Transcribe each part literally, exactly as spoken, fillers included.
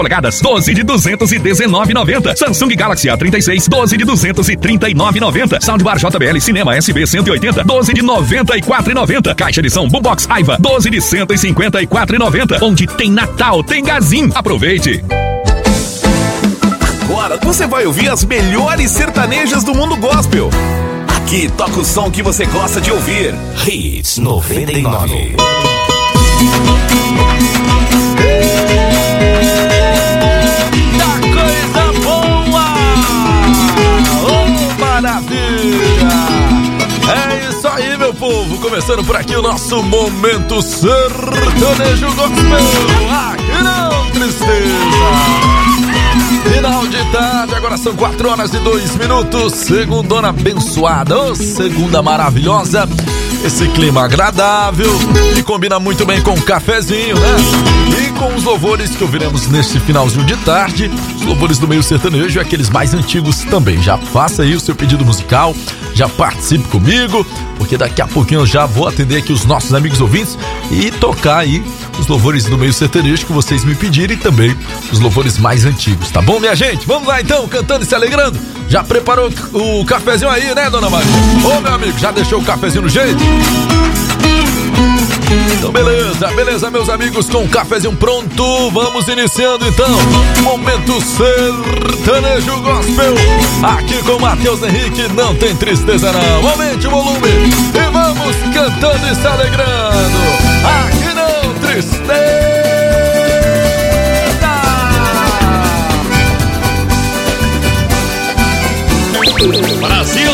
polegadas, doze de duzentos e dezenove reais e noventa centavos. Samsung Galaxy A trinta e seis, doze de duzentos e trinta e nove reais e noventa centavos. Soundbar J B L Cinema S B cento e oitenta, doze de noventa e quatro reais e noventa centavos. Caixa de som Boombox Aiva, doze de cento e cinquenta e quatro reais e noventa centavos. Onde tem Natal, tem Gazin. Aproveite! Agora você vai ouvir as melhores sertanejas do mundo gospel. Aqui toca o som que você gosta de ouvir. Hits noventa e nove. Da coisa boa! Oh, maravilha! É isso aí, meu povo. Começando por aqui o nosso Momento Sertanejo Gospel. Aqui não, tristeza. Final de tarde, agora são quatro horas e dois minutos. Segundona abençoada, oh, segunda maravilhosa. Esse clima agradável que combina muito bem com o cafezinho, né? E com os louvores que ouviremos neste finalzinho de tarde. Os louvores do meio sertanejo e aqueles mais antigos também. Já faça aí o seu pedido musical, já participe comigo, porque daqui a pouquinho eu já vou atender aqui os nossos amigos ouvintes e tocar aí os louvores do meio sertanejo que vocês me pedirem e também os louvores mais antigos, tá bom, minha gente? Vamos lá então, cantando e se alegrando. Já preparou o cafezinho aí, né, dona Maria? Ô, meu amigo, já deixou o cafezinho no jeito? Então beleza, beleza, meus amigos, com o cafezinho pronto, vamos iniciando então Momento Sertanejo Gospel, aqui com Matheus Henrique. Não tem tristeza não, aumente o volume e vamos cantando e se alegrando. Aqui não, tristeza. Brasil!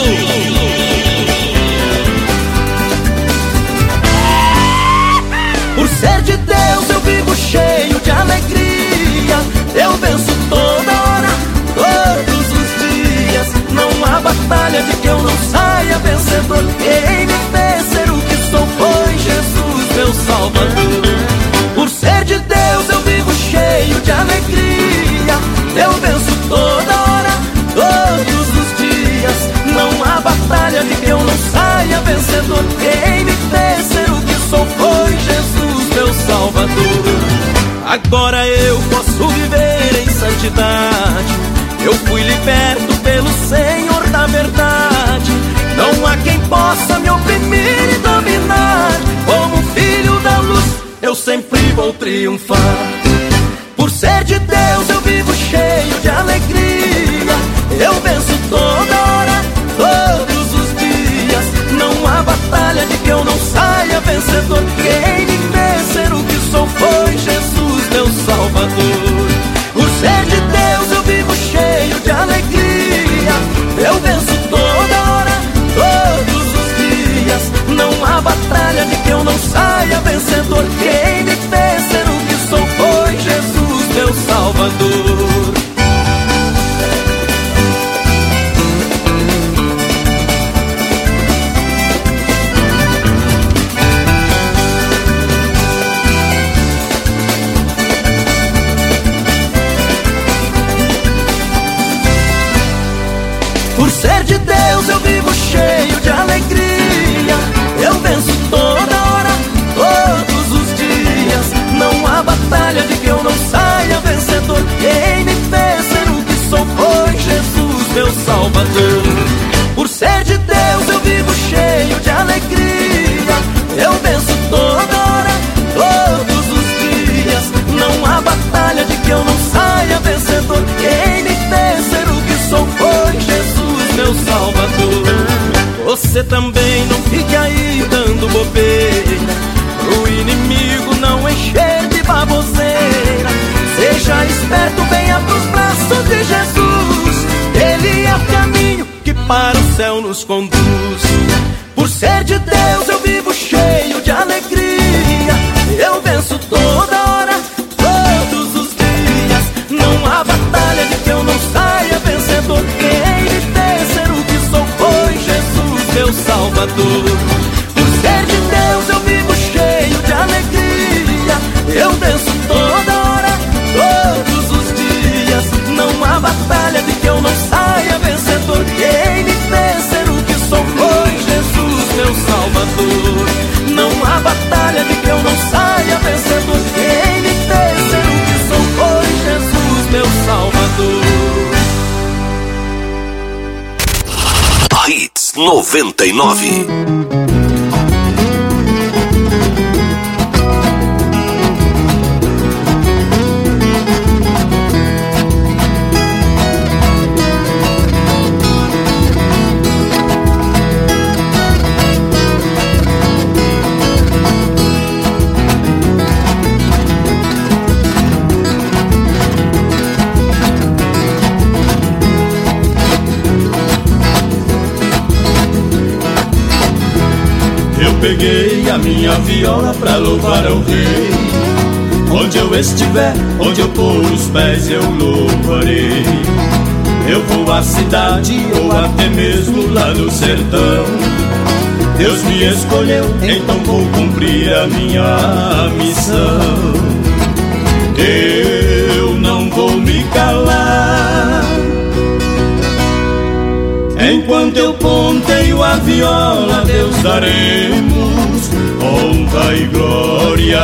Por ser de Deus eu vivo cheio de alegria. Eu venço toda hora, todos os dias. Não há batalha de que eu não saia vencedor. Quem me fez ser o que sou foi Jesus, meu Salvador. Por ser de Deus eu vivo cheio de alegria. Eu venço toda hora, todos os dias. Não há batalha de que eu não saia vencedor. Quem me fez ser o que sou foi Jesus, meu Salvador. Agora eu posso viver em santidade. Eu fui liberto pelo Senhor da verdade. Não há quem possa me oprimir e dominar. Como filho da luz eu sempre vou triunfar. Por ser de Deus eu vivo cheio de alegria. Eu venço toda hora, todos os dias. Não há batalha de que eu não saia vencedor. Quem me fez ser o que sou foi Jesus, meu Salvador. Por ser de Deus eu vivo cheio de alegria. Eu venço toda hora, todos os dias. Não há batalha de que eu não saia vencedor. Quem me fez ser o que sou foi Jesus, meu Salvador. Por ser de Deus eu vivo cheio de alegria. Eu venço toda hora, todos os dias. Não há batalha de que eu não saia vencedor. Quem me fez ser o que sou foi Jesus, meu Salvador. Por ser de Deus eu vivo cheio de alegria. Eu venço toda hora, todos os dias. Não há batalha de que eu não saia vencedor. Quem me fez ser o que sou foi Jesus, meu Salvador. Você também não fique aí dando bobeira, pro inimigo não encher de baboseira. Seja esperto, venha pros braços de Jesus. Ele é o caminho que para o céu nos conduz. Por ser de Deus eu vivo cheio de alegria. Eu venço toda hora, todos os dias. Não há batalha de que eu não saia vencedor. Quem me fez ser o que sou foi Jesus, meu Salvador. Por ser de Deus eu vivo cheio de alegria. Eu venço toda hora, todos os dias. Não há batalha de que eu não saia vencedor. Quem me fez ser o que sou foi Jesus, meu Salvador. Não há batalha de que eu não saia vencedor. noventa e nove. Peguei a minha viola pra louvar ao rei. Onde eu estiver, onde eu pôr os pés, eu louvarei. Eu vou à cidade ou até mesmo lá no sertão. Deus me escolheu, então vou cumprir a minha missão. Eu não vou me calar enquanto eu ponteio a viola. Deus daremos honra e glória.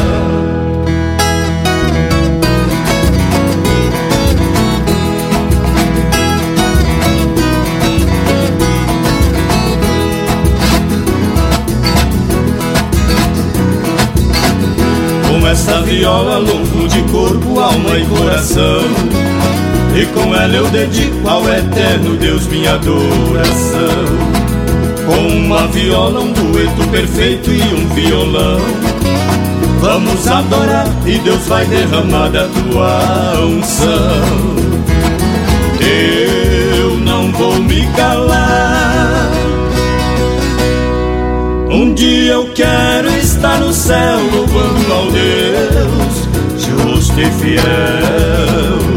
Com essa viola louvo de corpo, alma e coração, e com ela eu dedico ao eterno Deus minha adoração. Com uma viola, um dueto perfeito e um violão, vamos adorar e Deus vai derramar da tua unção. Eu não vou me calar. Um dia eu quero estar no céu louvando ao Deus justo e fiel.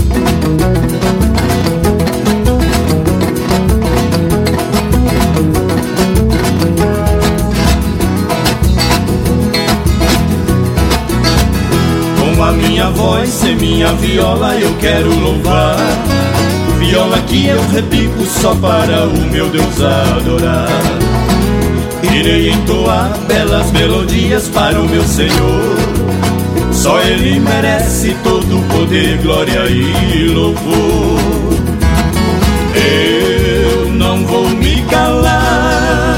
A minha voz e minha viola eu quero louvar, viola que eu repico só para o meu Deus adorar. Irei entoar belas melodias para o meu Senhor, só Ele merece todo o poder, glória e louvor. Eu não vou me calar.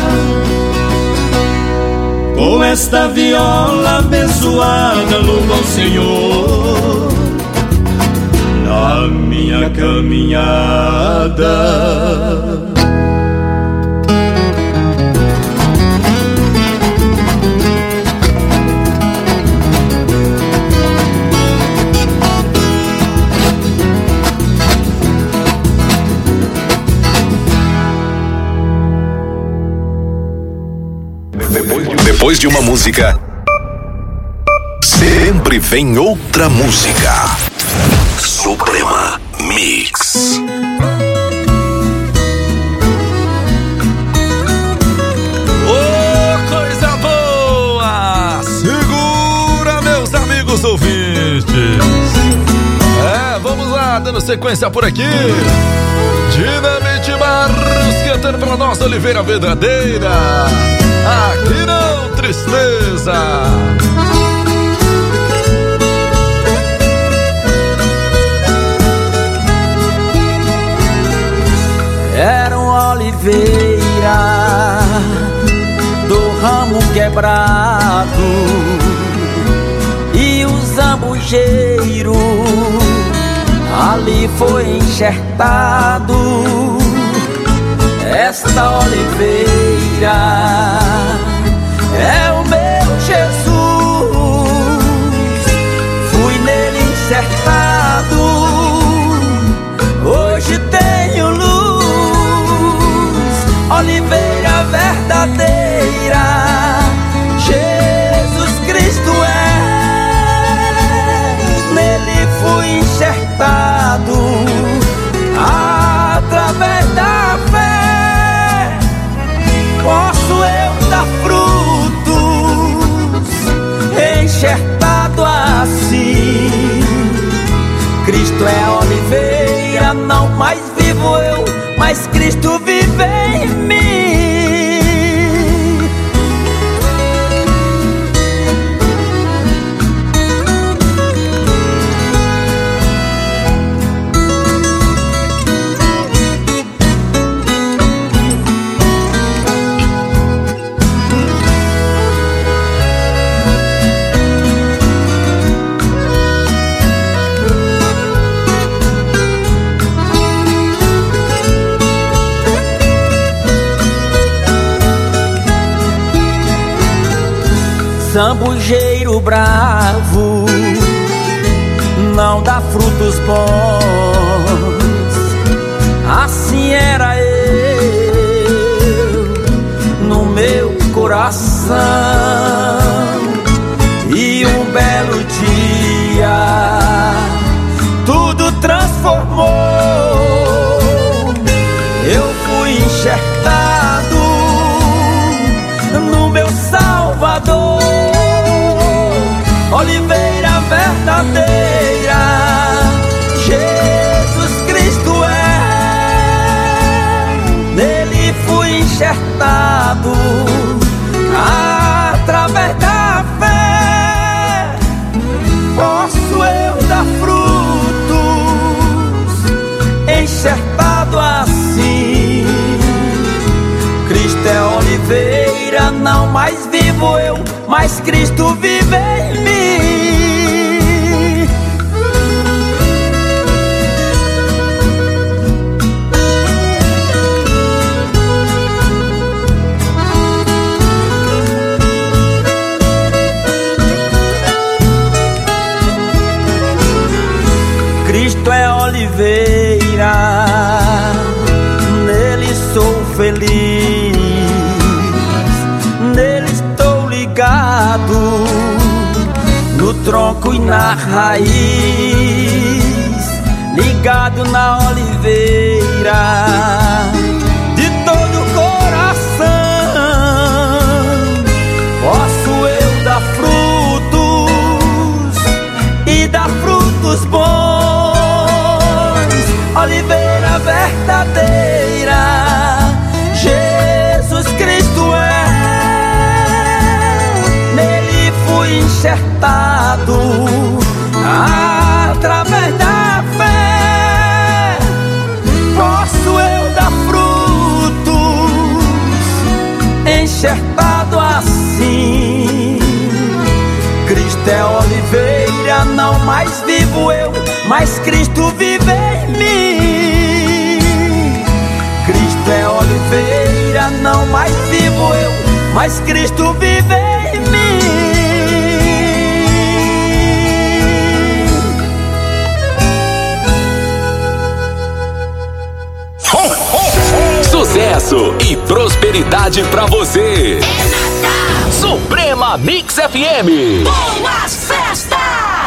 Com esta viola abençoada louvo ao Senhor na minha caminhada. Depois de uma música, sempre vem outra música. Suprema Mix. Oh, coisa boa! Segura, meus amigos ouvintes. É, vamos lá, dando sequência por aqui. Dinamite Barros cantando pra nossa Oliveira Verdadeira. Aqui não, tristeza. Era uma oliveira do ramo quebrado, e o zambujeiro ali foi enxertado. Esta oliveira é o meu Jesus, fui nele enxertado, hoje tenho luz, oliveira verdadeira, Jesus Cristo é, nele fui enxertado, através da fé posso eu dar frutos, enxertado assim. Cristo é a oliveira, não mais vivo eu, mas Cristo vive em mim. zambujeiro bravo não dá frutos bons. Assim era eu no meu coração. E um belo dia tudo transformou. Eu fui enxertado no meu Salvador, oliveira verdadeira, Jesus Cristo é. Nele fui enxertado através da fé. Posso eu dar frutos enxertado assim. Cristo é oliveira, não mais vivo eu, mas Cristo vive em mim. Cristo é oliveira, nele sou feliz, nele estou ligado, no tronco e na raiz, ligado na oliveira, de todo o coração. Posso eu dar frutos e dar frutos bons. Oliveira verdadeira, Jesus Cristo é. Nele fui enxertado através da fé. Posso eu dar frutos enxertado assim. Cristo é oliveira, não mais vivo eu, mas Cristo vive em mim. Cristo é oliveira, não mais vivo eu, mas Cristo vive em mim. Sucesso e prosperidade pra você. É Natal. Suprema Mix F M. Boas festas.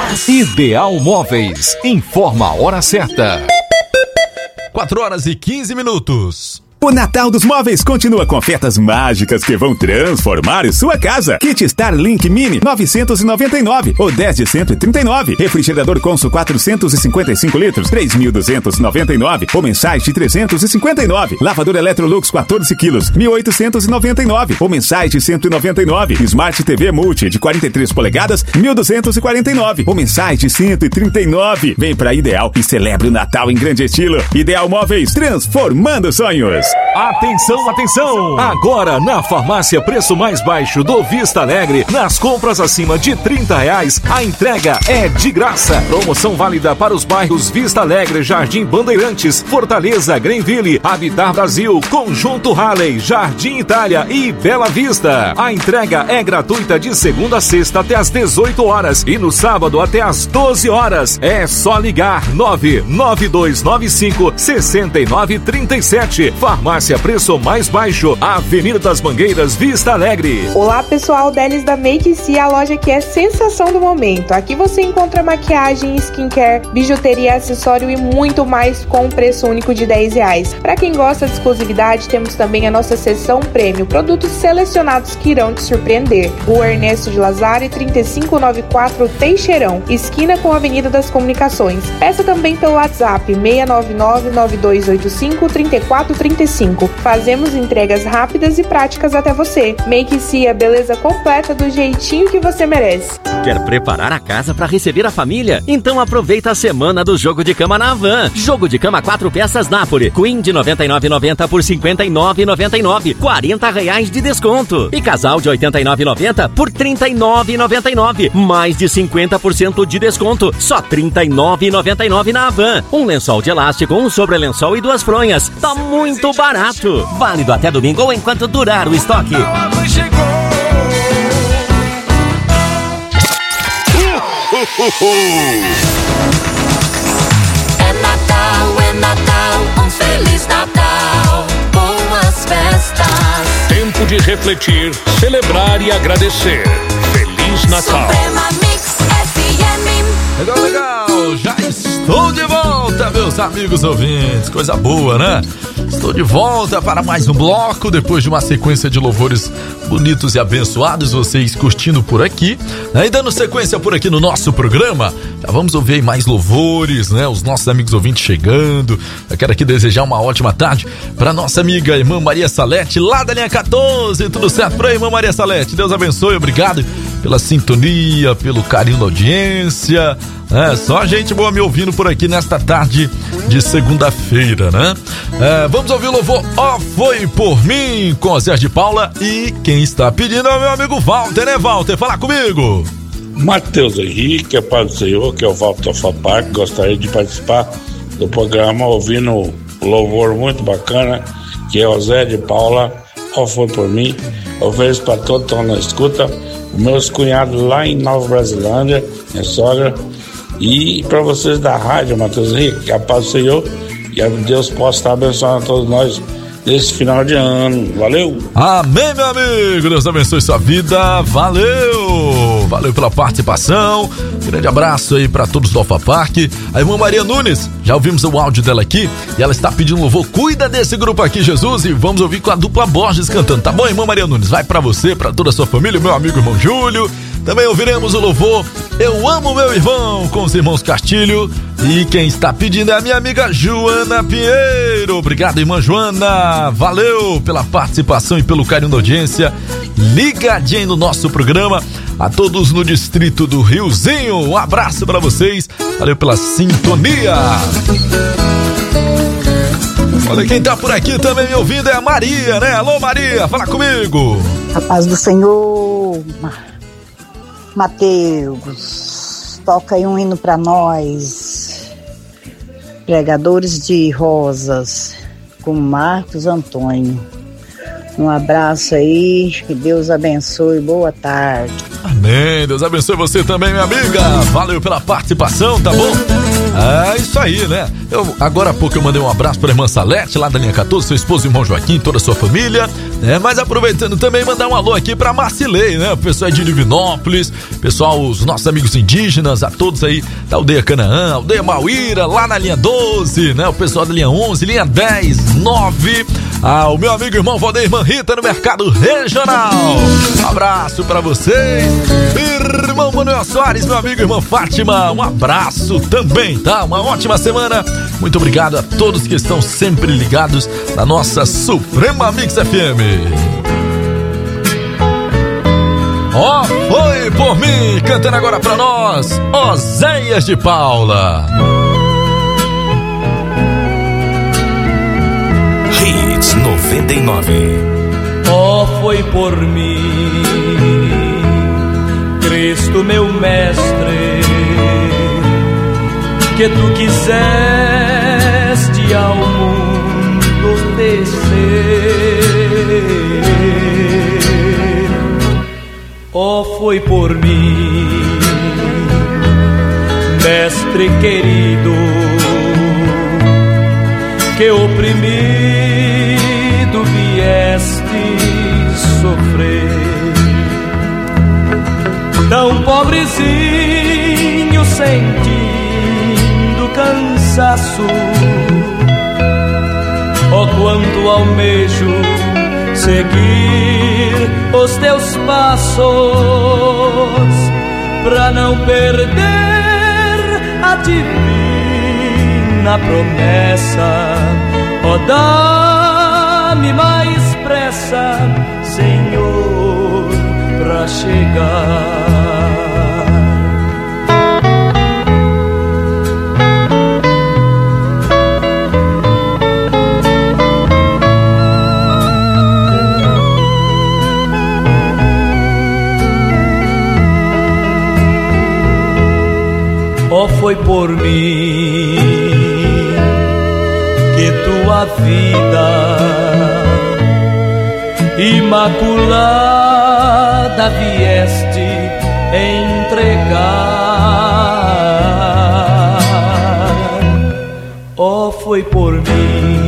Ideal Móveis informa a hora certa. quatro horas e quinze minutos. O Natal dos Móveis continua com ofertas mágicas que vão transformar sua casa. Kit Starlink Mini novecentos e noventa e nove ou dez de cento e trinta e nove. Refrigerador Consul quatrocentos e cinquenta e cinco litros três mil duzentos e noventa e nove ou mensais de trezentos e cinquenta e nove. Lavador Electrolux quatorze quilos mil oitocentos e noventa e nove ou mensais de cento e noventa e nove. Smart T V Multi de quarenta e três polegadas mil duzentos e quarenta e nove ou mensais de cento e trinta e nove. Vem pra Ideal e celebre o Natal em grande estilo. Ideal Móveis, transformando sonhos. Atenção, atenção! Agora na farmácia Preço Mais Baixo do Vista Alegre, nas compras acima de trinta reais, a entrega é de graça. Promoção válida para os bairros Vista Alegre, Jardim Bandeirantes, Fortaleza, Greenville, Habitar Brasil, Conjunto Halley, Jardim Itália e Bela Vista. A entrega é gratuita de segunda a sexta até às dezoito horas e no sábado até às doze horas. É só ligar nove nove dois nove cinco seis nove três sete. Farmácia Preço Mais Baixo, Avenida das Mangueiras, Vista Alegre. Olá pessoal, Delis da Make C, a loja que é sensação do momento. Aqui você encontra maquiagem, skincare, bijuteria, acessório e muito mais com um preço único de dez reais. Para quem gosta de exclusividade, temos também a nossa seção prêmio, produtos selecionados que irão te surpreender. Rua Ernesto de Lazari, trinta e cinco noventa e quatro, Teixeirão, esquina com a Avenida das Comunicações. Peça também pelo WhatsApp seis nove nove nove dois oito cinco três quatro três cinco. Fazemos entregas rápidas e práticas até você. Make C, a beleza completa do jeitinho que você merece. Quer preparar a casa para receber a família? Então aproveita a semana do jogo de cama na Havan. Jogo de cama quatro peças Napoli, Queen de noventa e nove reais e noventa centavos por cinquenta e nove reais e noventa e nove centavos, quarenta reais de desconto. E casal de oitenta e nove reais e noventa centavos por trinta e nove reais e noventa e nove centavos, mais de cinquenta por cento de desconto, só trinta e nove reais e noventa e nove centavos na Havan. Um lençol de elástico, um sobrelençol e duas fronhas. Tá muito barato. Válido até domingo ou enquanto durar o estoque. É Natal, é Natal, um Feliz Natal, boas festas. Tempo de refletir, celebrar e agradecer. Feliz Natal. Suprema Mix F M. Legal, legal, já estou de volta, meus amigos ouvintes, coisa boa, né? Estou de volta para mais um bloco, depois de uma sequência de louvores bonitos e abençoados, vocês curtindo por aqui, né? E dando sequência por aqui no nosso programa, já vamos ouvir aí mais louvores, né? Os nossos amigos ouvintes chegando. Eu quero aqui desejar uma ótima tarde para nossa amiga irmã Maria Salete, lá da linha quatorze, tudo certo por aí, irmã Maria Salete? Deus abençoe, obrigado pela sintonia, pelo carinho da audiência. É, só gente boa me ouvindo por aqui nesta tarde de segunda-feira, né? É, vamos ouvir o louvor Ó Foi Por Mim, com Zé de Paula, e quem está pedindo é o meu amigo Walter, né, Walter? Fala comigo! Matheus Henrique, é Pai do Senhor, que é o Walter Tofapark, gostaria de participar do programa ouvindo um louvor muito bacana, que é o Zé de Paula, Ó Foi Por Mim. Eu vejo para todos que estão na escuta, os meus cunhados lá em Nova Brasilândia, minha sogra. E para vocês da rádio, Matheus Henrique, que a paz do Senhor e a Deus possa estar abençoando a todos nós nesse final de ano. Valeu! Amém, meu amigo! Deus abençoe sua vida. Valeu! Valeu pela participação. Grande abraço aí para todos do Alfa Park. A irmã Maria Nunes, já ouvimos o áudio dela aqui e ela está pedindo um louvor. Cuida desse grupo aqui, Jesus, e vamos ouvir com a dupla Borges cantando. Tá bom, irmã Maria Nunes? Vai para você, para toda a sua família, meu amigo irmão Júlio. Também ouviremos o louvor Eu Amo Meu Irmão, com os irmãos Castilho. E quem está pedindo é a minha amiga Joana Pinheiro. Obrigado, irmã Joana. Valeu pela participação e pelo carinho da audiência. Ligadinho no nosso programa. A todos no distrito do Riozinho, um abraço para vocês. Valeu pela sintonia. Olha quem tá por aqui também me ouvindo é a Maria, né? Alô, Maria, fala comigo. A paz do Senhor. Mateus, toca aí um hino pra nós, pregadores de rosas, com Marcos Antônio. Um abraço aí, que Deus abençoe, boa tarde. Amém, Deus abençoe você também, minha amiga. Valeu pela participação, tá bom? É isso aí, né? Eu, agora há pouco eu mandei um abraço para a irmã Salete, lá da linha quatorze, seu esposo, irmão Joaquim, toda a sua família, né? Mas aproveitando também, mandar um alô aqui para Marcilei, né? O pessoal de Divinópolis, pessoal, os nossos amigos indígenas, a todos aí da aldeia Canaã, aldeia Mauíra, lá na linha doze, né? O pessoal da linha onze, linha dez, nove, ah, o meu amigo irmão Valdeir, irmã Rita, no Mercado Regional. Um abraço para vocês. Irmão Manuel Soares, meu amigo irmã Fátima, um abraço também, tá? Uma ótima semana. Muito obrigado a todos que estão sempre ligados na nossa Suprema Mix F M. Ó, Foi Por Mim, cantando agora pra nós, Oséias de Paula. Hits noventa e nove. Ó, foi por mim, Cristo meu mestre, que tu quiseste ao mundo descer. Ó, foi por mim, mestre querido, que oprimido vieste sofrer. Tão pobrezinho, sentindo cansaço, ó, quanto almejo seguir os teus passos, pra não perder a divina promessa. Ó, dá-me mais pressa, Senhor, pra chegar. Ó, foi por mim que tua vida imaculada vieste entregar. foi por mim.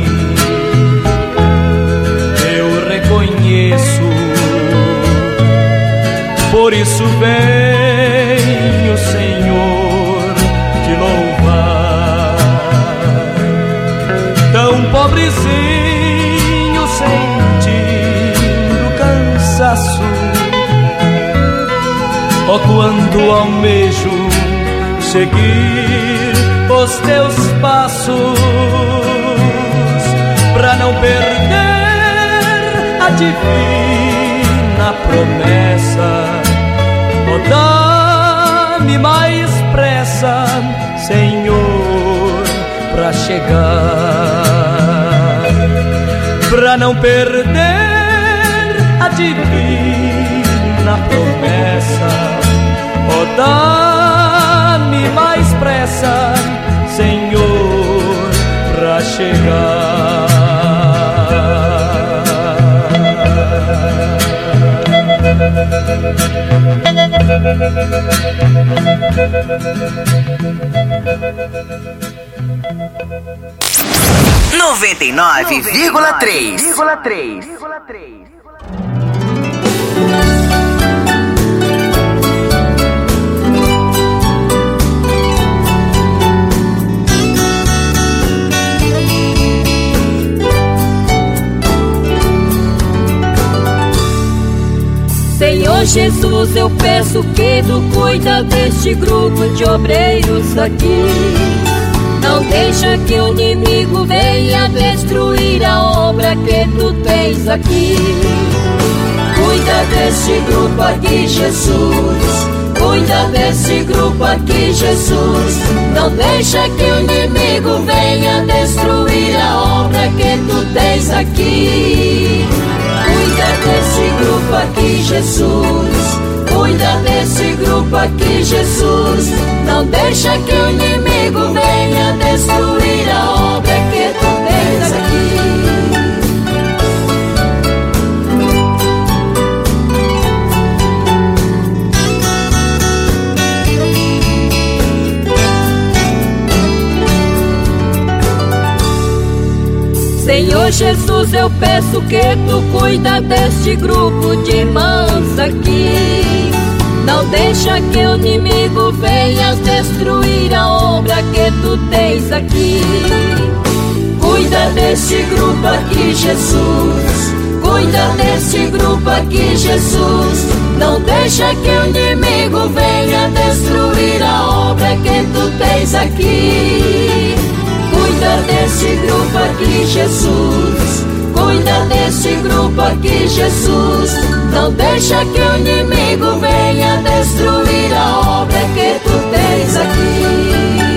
Eu reconheço, por isso venho, Senhor, te louvar. Tão pobrezinho, sentindo cansaço, ó, quando almejo seguir os teus passos, pra não perder a divina promessa. Oh, dá-me mais pressa, Senhor, pra chegar, pra não perder a divina promessa. Oh, dá-me mais pressa, Senhor, pra chegar. noventa e nove vírgula três. Senhor Jesus, eu peço que tu cuida deste grupo de obreiros aqui. Não deixa que o inimigo venha destruir a obra que tu tens aqui. Cuida deste grupo aqui, Jesus. Cuida desse grupo aqui, Jesus. Não deixa que o inimigo venha destruir a obra que tu tens aqui. Cuida desse grupo aqui, Jesus. Cuida desse grupo aqui, Jesus. Não deixa que o inimigo venha destruir a obra que tu tens aqui. Senhor Jesus, eu peço que tu cuida deste grupo de irmãs aqui. Não deixa que o inimigo venha destruir a obra que tu tens aqui. Cuida desse grupo aqui, Jesus. Cuida desse grupo aqui, Jesus. Não deixa que o inimigo venha destruir a obra que tu tens aqui. Cuida desse grupo aqui, Jesus. Cuida desse grupo aqui, Jesus. Não deixa que o inimigo venha destruir a obra que tu tens aqui.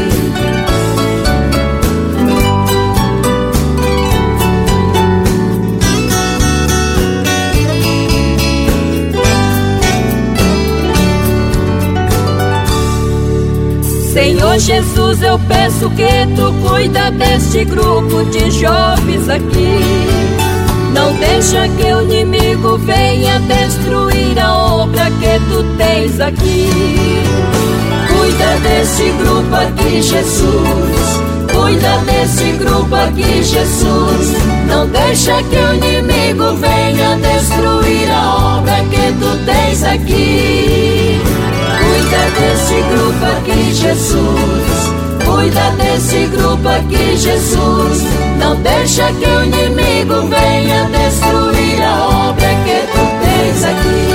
Senhor Jesus, eu peço que tu cuida deste grupo de jovens aqui. Não deixa que o inimigo venha destruir a obra que tu tens aqui. Cuida desse grupo aqui, Jesus. Cuida desse grupo aqui, Jesus. Não deixa que o inimigo venha destruir a obra que tu tens aqui. Cuida desse grupo aqui, Jesus. Cuida desse grupo aqui, Jesus. Não deixa que o inimigo venha destruir a obra que tu tens aqui.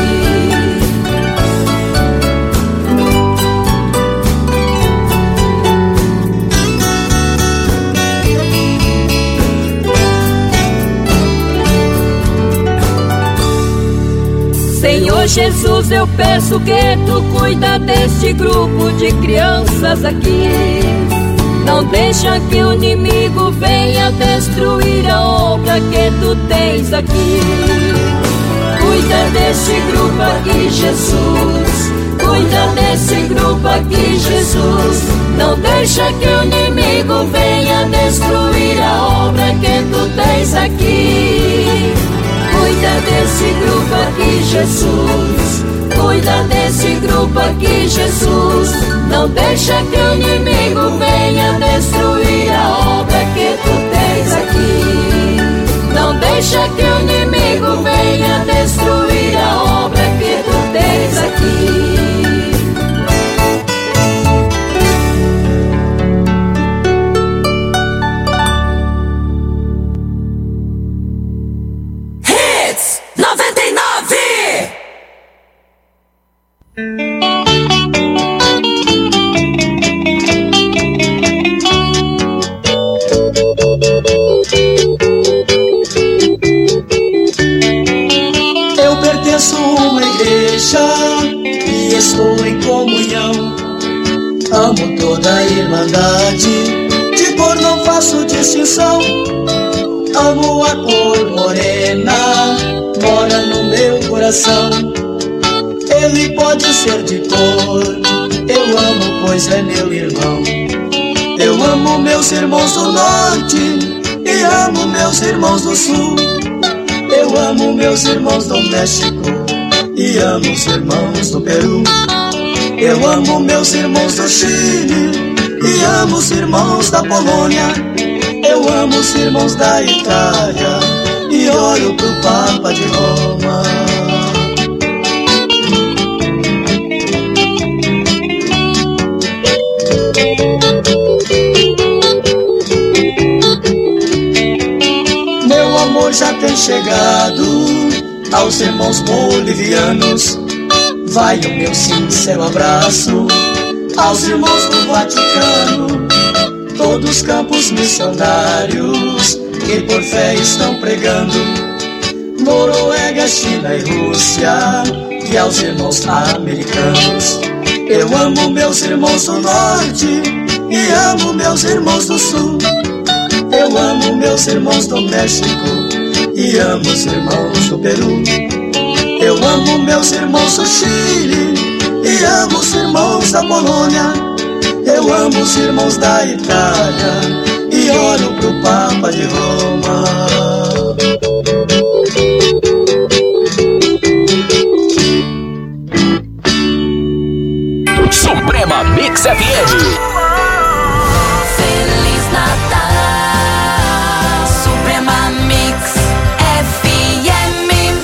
Senhor Jesus, eu peço que tu cuida deste grupo de crianças aqui. Não deixa que o inimigo venha destruir a obra que tu tens aqui. Cuida desse grupo aqui, Jesus. Cuida desse grupo aqui, Jesus. Não deixa que o inimigo venha destruir a obra que tu tens aqui. Cuida desse grupo aqui, Jesus. Cuida desse grupo aqui, Jesus. Não deixa que o inimigo venha destruir a obra que extinção. Amo a cor morena, mora no meu coração. Ele pode ser de cor, eu amo, pois é meu irmão. Eu amo meus irmãos do norte e amo meus irmãos do sul. Eu amo meus irmãos do México e amo os irmãos do Peru. Eu amo meus irmãos do Chile e amo os irmãos da Polônia. Eu amo os irmãos da Itália e oro pro Papa de Roma. Meu amor já tem chegado aos irmãos bolivianos. Vai o meu sincero abraço aos irmãos do Vaticano, todos os campos missionários que por fé estão pregando, Noruega, China e Rússia, e aos irmãos americanos. Eu amo meus irmãos do norte e amo meus irmãos do sul. Eu amo meus irmãos do México e amo os irmãos do Peru. Eu amo meus irmãos do Chile e amo os irmãos da Polônia. Eu amo os irmãos da Itália e oro pro Papa de Roma. Suprema Mix F M. Feliz Natal, Suprema Mix F M.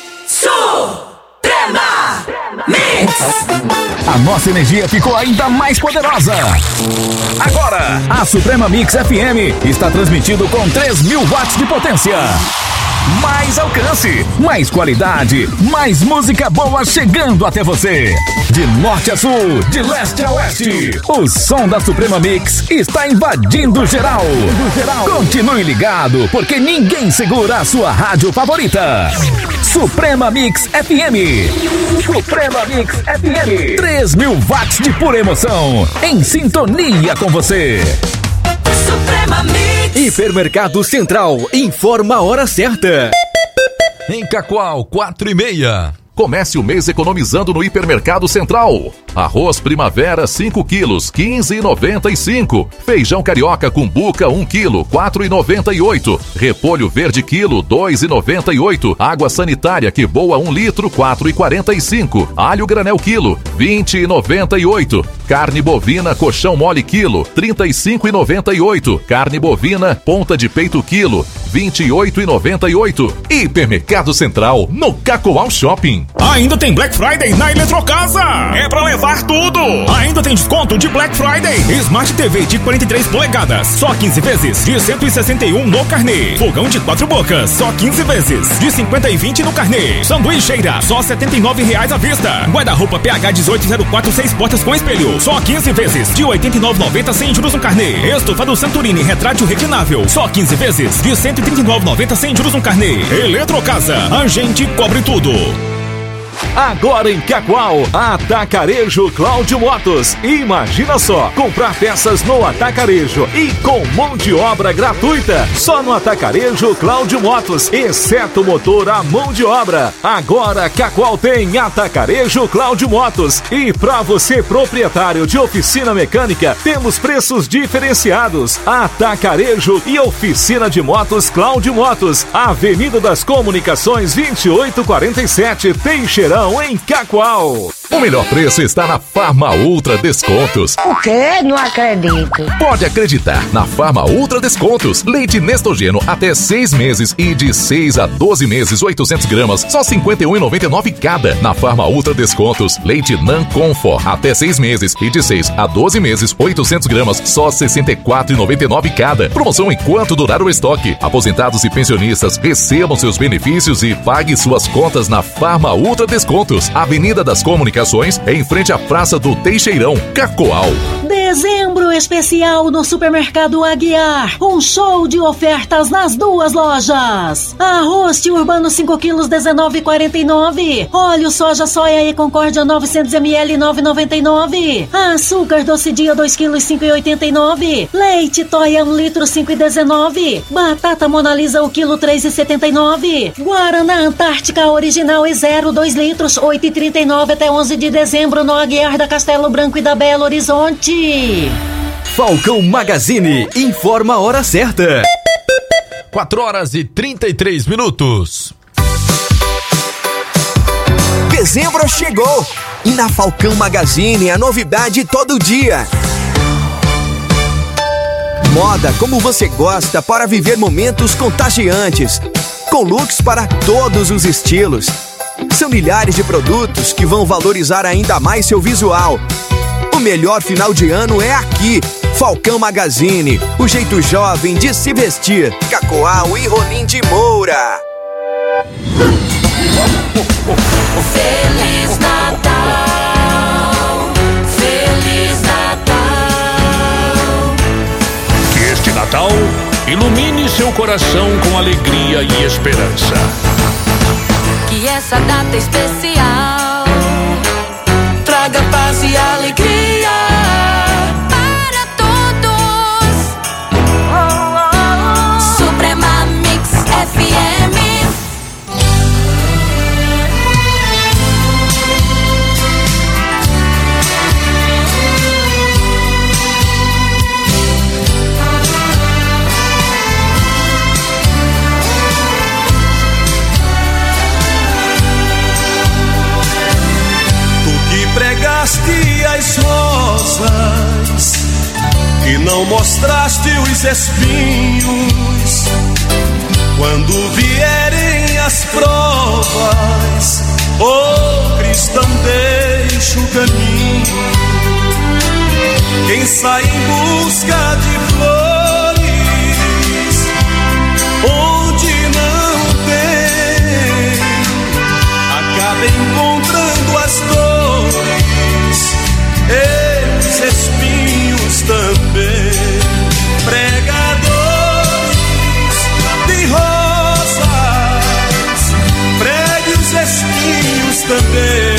Suprema Mix. A nossa energia ficou ainda mais poderosa. Agora, a Suprema Mix F M está transmitindo com três mil watts de potência. Mais alcance, mais qualidade, mais música boa chegando até você. De norte a sul, de leste a oeste, o som da Suprema Mix está invadindo geral. Continue ligado, porque ninguém segura a sua rádio favorita. Suprema Mix F M. Suprema Mix F M. três mil watts de pura emoção, em sintonia com você. Suprema Mix. Hipermercado Central informa a hora certa. Em Cacoal, quatro e meia. Comece o mês economizando no Hipermercado Central. Arroz Primavera cinco quilos, quinze reais e noventa e cinco centavos. Feijão carioca com buca um quilo, quatro reais e noventa e oito centavos. Repolho verde quilo, dois reais e noventa e oito centavos. Água sanitária que boa um litro, quatro reais e quarenta e cinco centavos. Alho granel quilo, vinte reais e noventa e oito centavos. Carne bovina colchão mole quilo, trinta e cinco reais e noventa e oito centavos. Carne bovina ponta de peito quilo, vinte e oito reais e noventa e oito centavos. Hipermercado Central no Cacoal Shopping. Ainda tem Black Friday na Eletrocasa. É pra levar tudo. Ainda tem desconto de Black Friday. Smart T V de quarenta e três polegadas, só quinze vezes, de cento e sessenta e um no carnê. Fogão de quatro bocas, só quinze vezes, de cinquenta e vinte no carnê. Sanduicheira, só setenta e nove reais à vista. Guarda-roupa P H dezoito zero quatro, seis portas com espelho, só quinze vezes, de oitenta e nove reais e noventa centavos sem juros no carnê. Estofado Santorini retrátil reclinável, só quinze vezes, de cento e trinta e nove reais e noventa centavos sem juros no carnê. Eletrocasa, a gente cobre tudo. Agora em Cacoal, Atacarejo Cláudio Motos. Imagina só, comprar peças no Atacarejo e com mão de obra gratuita. Só no Atacarejo Cláudio Motos, exceto motor à mão de obra. Agora Cacoal tem Atacarejo Cláudio Motos. E para você proprietário de oficina mecânica, temos preços diferenciados. Atacarejo e oficina de motos Cláudio Motos. Avenida das Comunicações vinte e oito quarenta e sete, Teixeirão, em Cacoal. O melhor preço está na Farma Ultra Descontos. O quê? Não acredito. Pode acreditar, na Farma Ultra Descontos. Leite Nestogeno até seis meses e de seis a doze meses, oitocentos gramas, só cinquenta e um reais e noventa e nove centavos cada. Na Farma Ultra Descontos. Leite Nan Comfort até seis meses e de seis a doze meses, oitocentos gramas, só sessenta e quatro reais e noventa e nove centavos cada. Promoção enquanto durar o estoque. Aposentados e pensionistas recebam seus benefícios e pague suas contas na Farma Ultra Descontos. Avenida das Comunicações, em frente à Praça do Teixeirão, Cacoal. Deus Dezembro especial no Supermercado Aguiar. Um show de ofertas nas duas lojas. Arroz Tio Urbano cinco quilos dezenove reais e quarenta e nove centavos. Óleo soja soia e Concórdia novecentos mililitros nove reais e noventa e nove centavos. Açúcar doce dia dois quilos cinco reais e oitenta e nove centavos. Leite Toia um litro cinco reais e dezenove centavos. Batata Monalisa o quilo três reais e setenta e nove centavos. Guaraná Antártica Original e Zero dois litros oito reais e trinta e nove centavos até onze de dezembro no Aguiar da Castelo Branco e da Belo Horizonte. Falcão Magazine informa a hora certa. quatro horas e trinta e três minutos. Dezembro chegou e na Falcão Magazine a novidade todo dia. Moda como você gosta para viver momentos contagiantes, com looks para todos os estilos. São milhares de produtos que vão valorizar ainda mais seu visual. O melhor final de ano é aqui. Falcão Magazine, o jeito jovem de se vestir. Cacoal e Rolim de Moura. Feliz Natal, Feliz Natal. Que este Natal ilumine seu coração com alegria e esperança. Que essa data especial traga paz e alegria para todos. Suprema Mix F M. Pregaste as rosas e não mostraste os espinhos. Quando vierem as provas, oh cristão, deixa o caminho. Quem sai em busca de flores onde não tem, acaba encontrando as dores. Os espinhos também. Pregadores de rosas, pregue os espinhos também.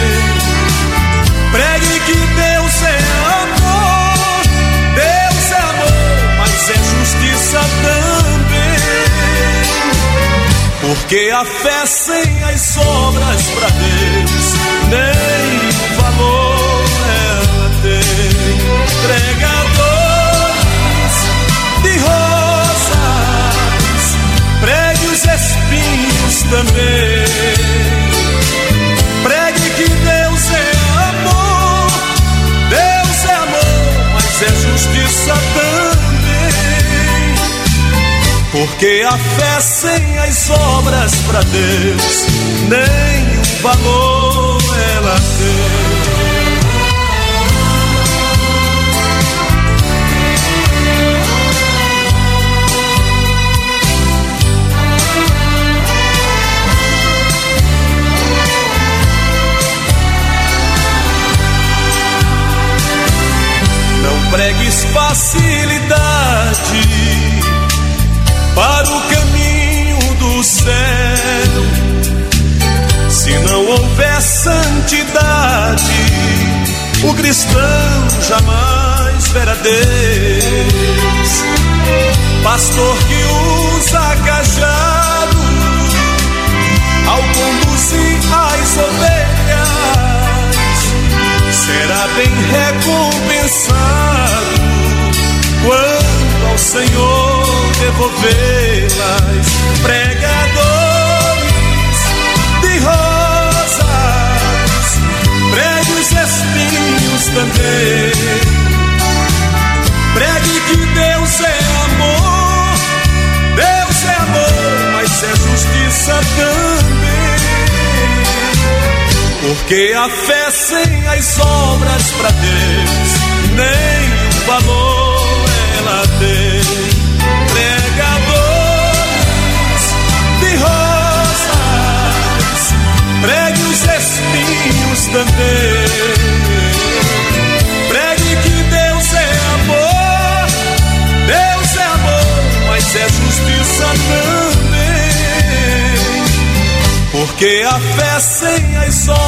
Pregue que Deus é amor, Deus é amor, mas é justiça também. Porque a fé sem as obras pra Deus nem valor ela tem. Pregadores de rosas, pregue os espinhos também. Pregue que Deus é amor, Deus é amor, mas é justiça também. Porque a fé sem as obras pra Deus nenhum valor ela tem. Não pregues facilidade para o caminho do céu. Se não houver santidade, o cristão jamais verá Deus. Pastor que usa cajado ao conduzir as ovelhas, será bem recompensado quando ao Senhor devolvê-las. Pregadores de rosas, pregue os espinhos também. Pregue que Deus é amor, Deus é amor, mas é justiça também. Porque a fé sem as obras pra Deus nenhum valor ela tem. Pregadores de rosas, pregue os espinhos também. Pregue que Deus Porque a fé sem as